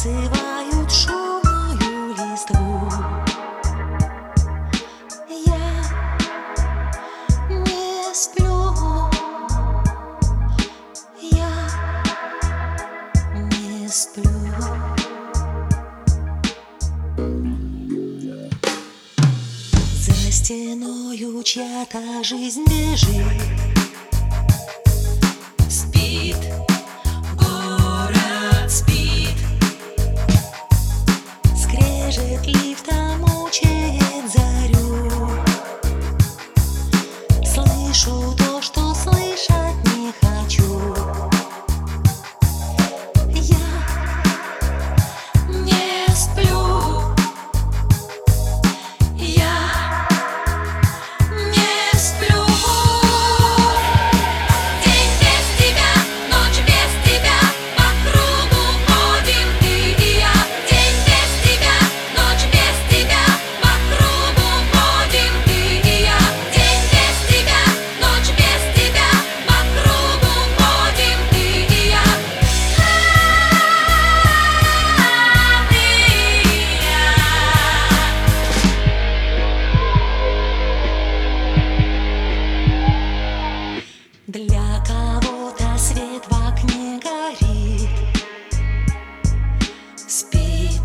зазывают шумную листву. Я не сплю, я не сплю. За стеною чья-то жизнь бежит. Спит, город спит. Скрежет лифта мучает зарю. Слышу то, что слышать не хочу. Я не сплю. Я не сплю. День без тебя, ночь без тебя, по кругу ходим ты и я. День без тебя, ночь без тебя, по кругу ходим ты и я. День без тебя, ночь без тебя, по кругу ходим ты и я. Для кого-то свет в окне горит. Спит,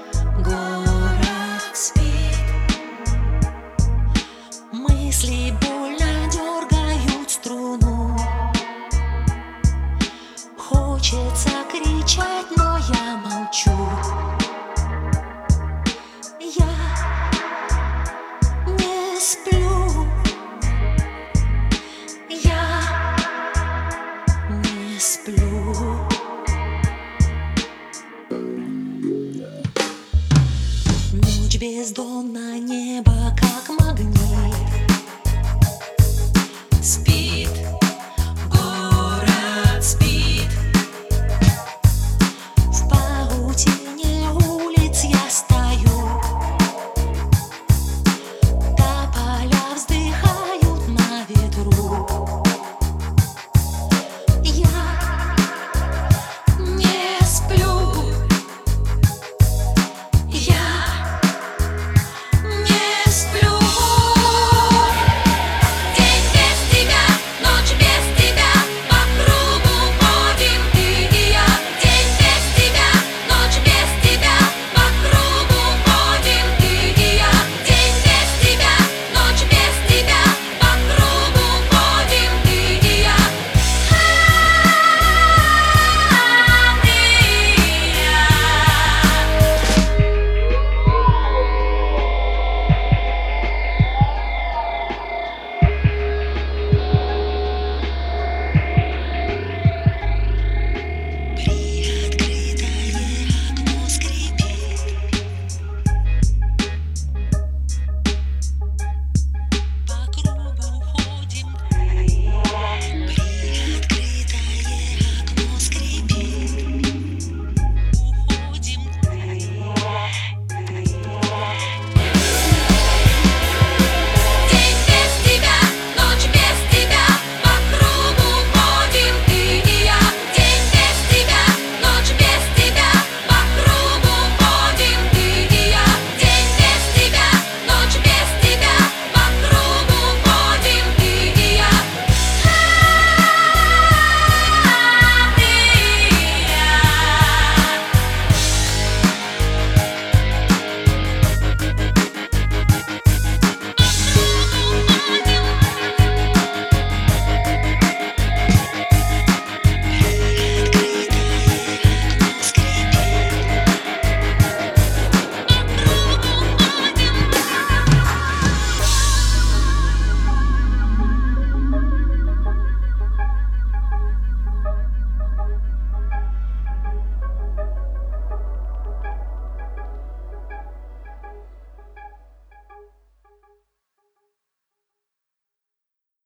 город спит. Мысли больно дергают струну. Хочется кричать, но я молчу. Я не сплю. Я не сплю. Ночь бездонна, не